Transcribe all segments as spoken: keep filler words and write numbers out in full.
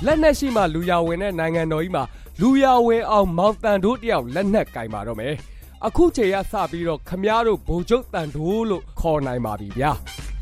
လက်နက်ရှိမှလူရဝင်တဲ့နိုင်ငံတော်ကြီးမှာလူရဝင်အောင်မောင်တန်တို့တယောက်လက်နက်ကင်ပါတော့မယ်အခုချိန်ရစပြီးတော့ခမည်းတော်ဗိုလ်ချုပ်တန်တို့လို့ခေါ်နိုင်ပါပြီဗျာ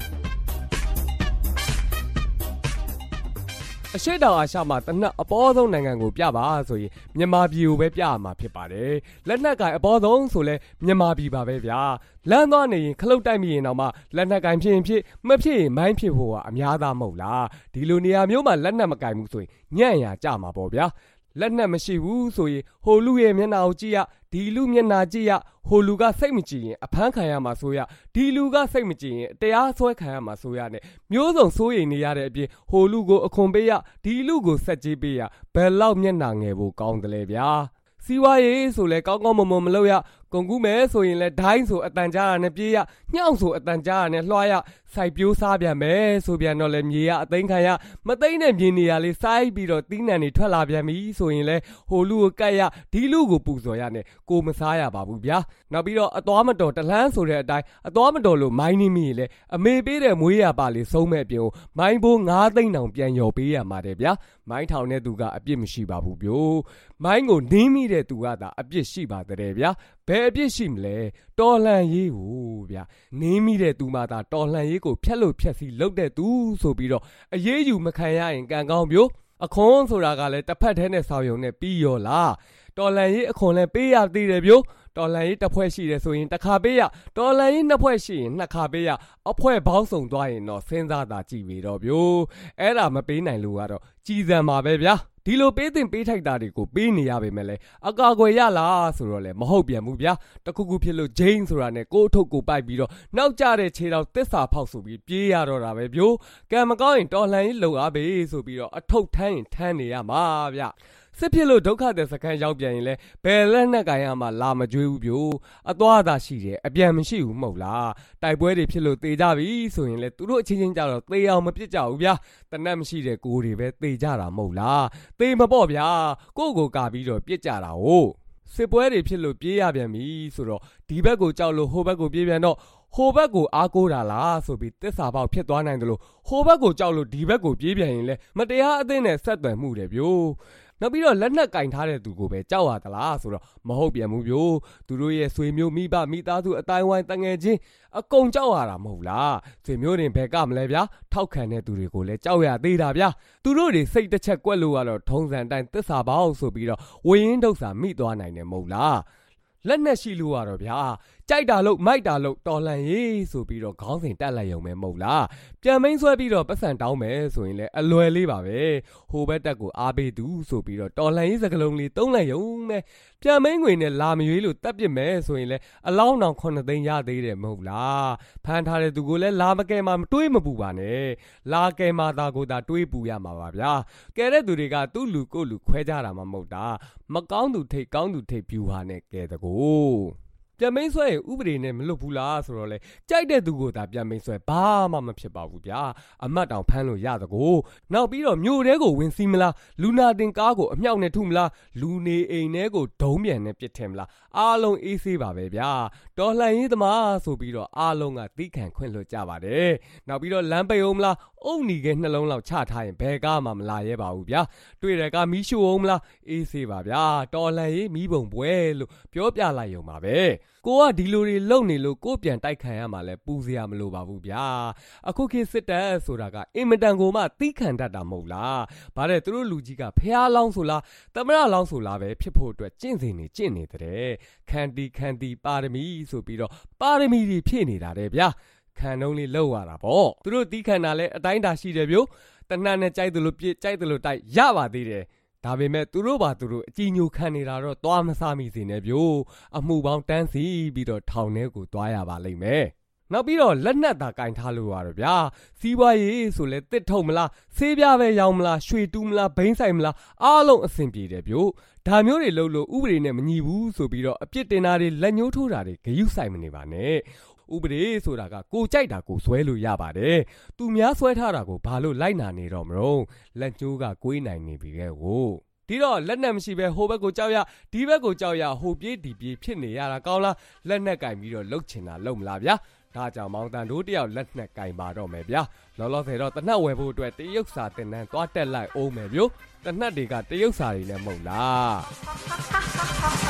အရှိတောင်အာရှမှာတနက်အပေါ်ဆုံးနိုင်ငံကိုပြပါဆိုရင်မြန်မာပြည်ကိုပဲပြရမှာဖြစ်ပါတယ်လက်နက်ကင်အပေါ်ဆုံးဆိုလဲမြန်မာပြည်ပါပဲဗျာလမ်းသွားနေရင်ခလုတ်တိုက်မိရင်တော့မှလက်နက်ကင်ဖြစ်ရင်ဖြစ်မဖြစ်ရင်မိုင်းဖြစ်ဖို့ကအများသားမဟုတ်လားဒီလိုနေရာမျိုးမှာလက်နက်မကင်ဘူးဆိုရင်ညံ့ရကြမှာပေါ့ဗျာလက်နက်မရှိဘူးဆိုရင်ဟိုလူရဲ့မျက်နှာကိုကြည့်ရဒီလူမျက်နှာကြည့်ရဟိုလူကစိတ်မကြည်ရင်အဖမ်းခံရမှာဆိုရဒီလူကစိတ်မကြည်ရင်တရားစွဲခံရမှာဆိုရနဲ့မျိုးစုံစိုးရိမ်နေရတဲ့အပြင်ဟိုလူကိုအခွန်ပေးရဒီလူကိုဆက်ကြေးပေးရဘယ်လောက်မျက်နှာငယ်ဖို့ကောင်းတယ်လဲဗျာစီဝါရေးဆိုလဲကောင်းကောင်းမွန်မွန်မလုပ်ရကုန်ကူးမယ်ဆိုရင်လဲဒိုင်းဆိုအတန်ကြားရနဲ့ပြေးရညှောင်းဆိုအတန်ကြားရနဲ့လွှားရစိုက်ပြိုးစားပြန်မယ်ဆိုပြန်တော့လဲမြေရအသိမ်းခံရမသိမ်းတဲ့မြေနေရလေးစိုက်ပြီးတော့တီးနှံတွေထွက်လာပြန်ပြီဆိုရင်လဲဟိုလူကိုကတ်ရဒီလူကိုပူဇော်ရနဲ့ကိုမစားရပါဘူးဗျာနောက်ပြီးတော့အသွားမတော်တလန်းဆိုတဲ့အတိုင်းအသွားမတော်လို့မိုင်းနေမိရင်လဲအမေပေးတဲ့မွေးရပါလေးဆုံးမဲ့အပြင်မိုင်းဘိုးငါးသိန်းတောင်ပြန်ရော်ပေးရမှာတဲ့ဗျာမိုင်းထောင်တဲ့သူကအပြစ်မရှိပါဘူးဗျို့မိုင်းကိုနင်းမိတဲ့သူကသာအပြစ်ရှိပါတဲ့ဗျာဘယ်အပြစ်ရှိမလဲတော်လှန်ရေးကိုဗျာနင်းမိတဲ့သူမှသာတော်လှန်ရေးကိုဖျက်လို့ဖျက်စီလုပ်တဲ့သူဆိုပြီးတော့အရေးယူမခံရရင်ကံကောင်းပြို့အခွန်ဆိုတာကလည်းတစ်ဖက်တည်းနဲ့ဆောင်ရုံနဲ့ပြီးရောလားတော်လှန်ရေးအခွန်လည်းပေးရသေးတယ်ပြို့တော်လှန်ရေးတစ်ဖွဲ့ရှိတယ်ဆိုရင်တစ်ခါပေးရတော်လှန်ရေးနှစ်ဖွဲ့ရှိရင်နှစ်ခါပေးရအဖွဲပေါင်းစုံသွားရင်တော့စဉ်းစားတာကြည့်ပြီးတော့ပြို့အဲ့ဒါမပေးနိုင်လို့ကတော့ကြည်စံပါပဲဗျာဒီလိုပေးတင်ပေးထိုက်တာတွေကိုပေးနေရပါမယ်လေအကာအကွယ်ရလားဆိုတော့လေမဟုတ်ပြန်ဘူးဗျာတခုခုဖြစ်လို့ဂျိန်းဆိုတာနဲ့ကိုအထုပ်ကိုပိုက်ပြီးတော့နောက်ကျတဲ့ခြေတော်သစ္စာဖောက်ဆိုပြီးပြေးရတော့တာပဲပြို့ကံမကောင်းရင်တော်လှန်ရေးလုံအားပဲဆိုပြီးတော့အထုပ်ထမ်းရင်ထမ်းနေရမှာဗျစစ်ဖြစ်လို့ဒုက္ခတဲ့စခန်းရောက်ပြန်ရင်လဲဘယ်လက်နဲ့ကန်ရမှာလာမကြွေးဘူးပြို့အသွားအသာရှိတယ်အပြန်မရှိဘူးမဟုတ်လားတိုက်ပွဲတွေဖြစ်လို့တေကြပြီဆိုရင်လဲသူတို့အချင်းချင်းကြတော့တေအောင်မပြစ်ကြဘူးဗျာတနတ်မရှိတဲ့ကိုတွေပဲတေကြတာမဟုတ်လားတေမပေါ့ဗျာကိုကိုကာပြီးတော့ပြစ်ကြတာဟုတ်စစ်ပွဲတွေဖြစ်လို့ပြေးရပြန်ပြီဆိုတော့ဒီဘက်ကိုကြောက်လို့ဟိုဘက်ကိုပြေးပြန်တော့ဟိုဘက်ကိုအားကိုးတာလားဆိုပြီးတစ္ဆာပေါက်ဖြစ်သွားနိုင်တယ်လို့ဟိုဘက်ကိုကြောက်လို့ဒီဘက်ကိုပြေးပြန်ရင်လဲမတရားအသင်းနဲ့ဆက်သွယ်မှုတယ်ပြို့နောက်ပြီးတော့လက်နက်ကင်ထားတဲ့သူကိုပဲကြောက်ရသလားဆိုတော့မဟုတ်ပြန်ဘူးပြို့သူတို့ရဲ့ဆွေမျိုးမိဘမိသားစုအတိုင်းဝိုင်းတငယ်ချင်းအကုန်ကြောက်ရတာမဟုတ်လားဆွေမျိုးတွေဘယ်ကမလဲဗျာထောက်ခံတဲ့သူတွေကိုလည်းကြောက်ရသေးတာဗျာသူတို့တွေစိတ်တစ်ချက်ကွက်လို့ကတော့ထုံစံတိုင်းသစ္စာပေါက်ဆိုပြီးတော့ဝင်းရင်ဒုက္ခမိသွားနိုင်တယ်မဟုတ်လားလက်နဲ့ရှိလို့ရတော့ဗျာကြိုက်တာလို့မိုက်တာလို့တော်လှန်ရေးဆိုပြီးတော့ခေါင်းစဉ်တက်လိုက်ရုံပဲမဟုတ်လားပြန်မင်းဆွဲပြီးတော့ပတ်စံတောင်းမယ်ဆိုရင်လည်းအလွယ်လေးပါပဲဟိုဘက်တက်ကိုအားပေးသူဆိုပြီးတော့တော်လှန်ရေးစကလုံးလေးတုံးလိုက်ရုံပဲပြန်မင်းငွေနဲ့လာမရွေးလို့တက်ပစ်မယ်ဆိုရင်လည်းအလောင်းတော်ခုနှစ်သိန်းရသေးတယ်မဟုတ်လားဖမ်းထားတဲ့သူကိုလည်းလာမကဲမှာတွေးမပူပါနဲ့လာကဲမှာသာကိုသာတွေးပူရမှာပါဗျာကဲတဲ့သူတွေကသူ့လူကိုလူခွဲကြတာမှမဟုတ်တာမကောင်းသူထိတ်ကောင်းသူထိတ်ပြူဟာနဲ့ကဲတကိုပြန်မင်းဆွဲရင်ဥပဒေနဲ့မလွတ်ဘူးလားဆိုတော့လေကြိုက်တဲ့သူကိုသာပြန်မင်းဆွဲဘာမှမဖြစ်ပါဘူးဗျာအမတ်တောင်ဖမ်းလို့ရတကိုနောက်ပြီးတော့မြို့ထဲကိုဝင်စီးမလားလူနာတင်ကားကိုအမြောက်နဲ့ထုမလားလူနေအိမ်ထဲကိုဒုံးပြန်နဲ့ပစ်ထင်မလားအားလုံးအေးဆေးပါပဲဗျာတော်လှန်ရေးသမားဆိုပြီးတော့အားလုံးကသိခံခွင့်လွှတ်ကြပါတယ်နောက်ပြီးတော့လမ်းပိတ်အောင်မလားအုံနီခဲနှလုံးလောက်ချထားရင်ဘယ်ကားမှမလာရဲပါဘူးဗျာတွေ့တယ်ကမီးရှို့အောင်မလားအေးဆေးပါဗျာတော်လှန်ရေးမီးပုံပွဲလို့ပြောပြလိုက်ရုံပါပဲကိုကဒီလိုတွေလုံနေလို့ကိုပြန်တိုက်ခံရမှာလဲပူစရာမလိုပါဘူးဗျာအခုခေတ်စစ်တပ်ဆိုတာကအင်မတန်ကိုမှတီးခံတတ်တာမဟုတ်လားဘာလဲသူတို့လူကြီးကဖျားလောင်းဆိုလားသမရလောင်းဆိုလားပဲဖြစ်ဖို့အတွက်ကျင့်စဉ်နေကျင့်နေတဲ့ခန္တီခန္တီပါရမီဆိုပြီးတော့ပါရမီတွေဖြည့်နေတာတဲ့ဗျာခံနှုံးလေးလောက်ရတာပေါ့သူတို့တီးခံတာလဲအတိုင်းတာရှိတယ်ဗျို့တနတ်နဲ့ကြိုက်တယ်လို့ပြစ်ကြိုက်တယ်လို့တိုက်ရပါသေးတယ်ဒါပေမဲ့သူတို့ပါသူတို့အကြည်ညိုခံနေတာတော့သွားမစားမိစေနဲ့ဗျို့အမှုပေါင်းတန်းစီပြီးတော့ထောင်ထဲကိုသွားရပါလိမ့်မယ်နောက်ပြီးတော့လက်နက်သာကင်ထားလို့ရတော့ဗျာစီးပွားရေးဆိုလဲတစ်ထုံမလားဆေးပြားပဲရောင်းမလားရွှေတူးမလားဘိန်းဆိုင်မလားအားလုံးအဆင်ပြေတယ်ဗျို့ဒါမျိုးတွေလုပ်လို့ဥပဒေနဲ့မညီဘူးဆိုပြီးတော့အပြစ်တင်တာတွေလက်ညှိုးထိုးတာတွေဂရုစိုက်မနေပါနဲ့ဥပဒေဆိုတာကကိုကြိုက်တာကိုဆွဲလို့ရပါတယ်သူများဆွဲထားတာကိုဘာလို့လိုက်နာနေတော့မလို့လက်ကျိုးကကွေးနိုင်နေပြီခဲ့ကိုဒီတော့လက်နက်မရှိပဲဟိုဘက်ကိုကြောက်ရဒီဘက်ကိုကြောက်ရဟိုပြေးဒီပြေးဖြစ်နေရတာကောင်းလားလက်နက်ကင်ပြီးတော့လှုပ်ချင်တာလှုပ်မလားဗျာဒါကြောင့်မောင်တန်တို့တယောက်လက်နက်ကင်ပါတော့မယ်ဗျာလောလောဆယ်တော့တနတ်ဝယ်ဖို့အတွက်တရုတ်စာတင်တန်းသွားတက်လိုက်အောင်မယ်ဗျို့တနတ်တွေကတရုတ်စာတွေနဲ့မဟုတ်လား